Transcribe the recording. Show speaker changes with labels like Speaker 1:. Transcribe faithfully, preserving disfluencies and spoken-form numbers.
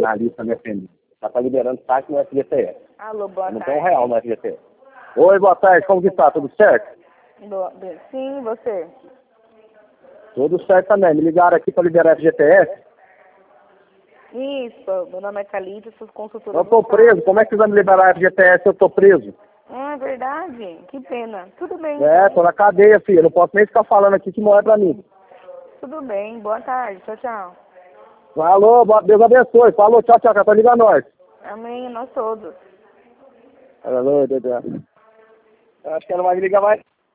Speaker 1: analista me atender. Já tá liberando saque no F G T S.
Speaker 2: Alô, boa
Speaker 1: Não
Speaker 2: tarde.
Speaker 1: tem um real no F G T S. Oi, boa tarde, como que tá? Tudo certo?
Speaker 2: Boa, bem, sim, você?
Speaker 1: Tudo certo também. Me ligaram aqui para liberar F G T S.
Speaker 2: Isso, meu nome é Calita, sou consultora.
Speaker 1: Eu tô preso. Como é que você vai me liberar F G T S se eu tô preso?
Speaker 2: Ah, é verdade? Que pena. Tudo bem.
Speaker 1: É,
Speaker 2: então.
Speaker 1: tô na cadeia, filho. Não posso nem ficar falando aqui que não é pra mim.
Speaker 2: Tudo bem. Boa tarde. Tchau, tchau.
Speaker 1: Falou, Deus abençoe. Falou, tchau, tchau. Tá ligando nós.
Speaker 2: Amém, nós todos.
Speaker 1: Alô, Deus. Acho que ela não vai me ligar mais.